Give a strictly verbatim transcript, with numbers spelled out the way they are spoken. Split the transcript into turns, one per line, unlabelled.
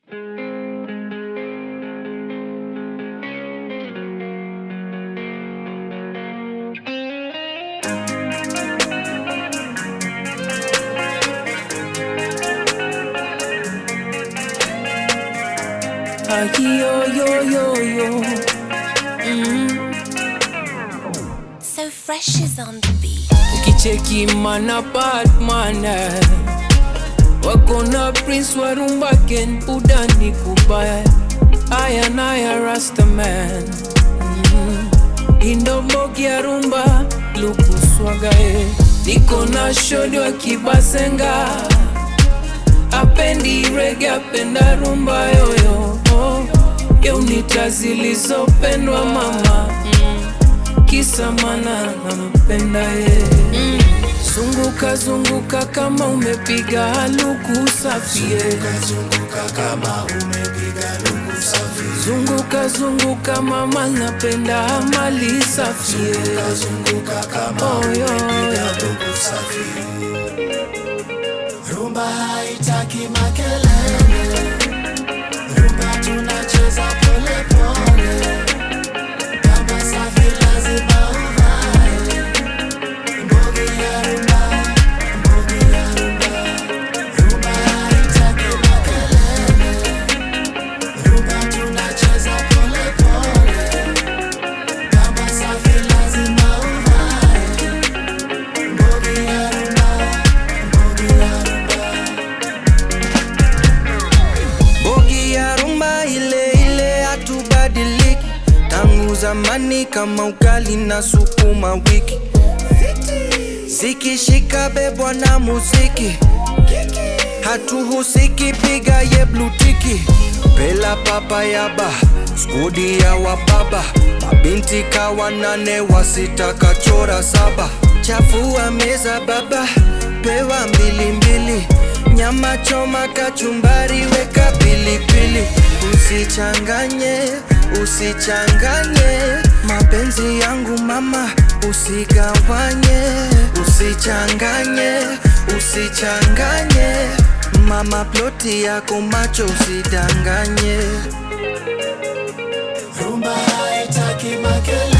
Yo, yo, yo, yo. Mm.
So Fresh is on the beat.
Ukicheki mana Batman wako na Prince wa rumba Ken udani kubaya aya naya Rastaman mm. Indo bogi ya rumba luku swagae niko na shodi wa Kibasenga apendi reggae apenda rumba yoyo oh. Yo nita zilizopendwa mama mm. Kisa mana nampenda ye mm. Zunguka zunguka kama umepiga haluku safie.
Zunguka kama umepiga luku safie.
Zunguka zunguka mama napenda mali safie.
Zunguka zunguka kama
oh,
umepiga luku safie. Rumba haitaki makelele. Rumba tunacheza pole pole. Kama safi lazima uvae. Mbogi ya rumba, mbogi ya rumba. Rumba haitaki makelele. Rumba tunacheza pole pole. Kama safi lazima uvae. Mbogi ya rumba, mbogi ya rumba.
Bogi ya rumba ile ile hatubadiliki tangu zamani kama ugali na sukuma wiki. Zikishika bebwa na muziki, hatuhusiki piga ye blue tiki. Bela papa yaba, skudi ya wababa, mabinti kawa nane wasita kachora saba. Chafua meza baba, pewa mbili mbili. Nyama choma kachumbari weka pilipili. Usichanganye, usichanganye mapenzi yangu mama, usigawanye. Usichanganye, usichanganye mama, ploti yako macho usidanganye.
Rumba haitaki makelele.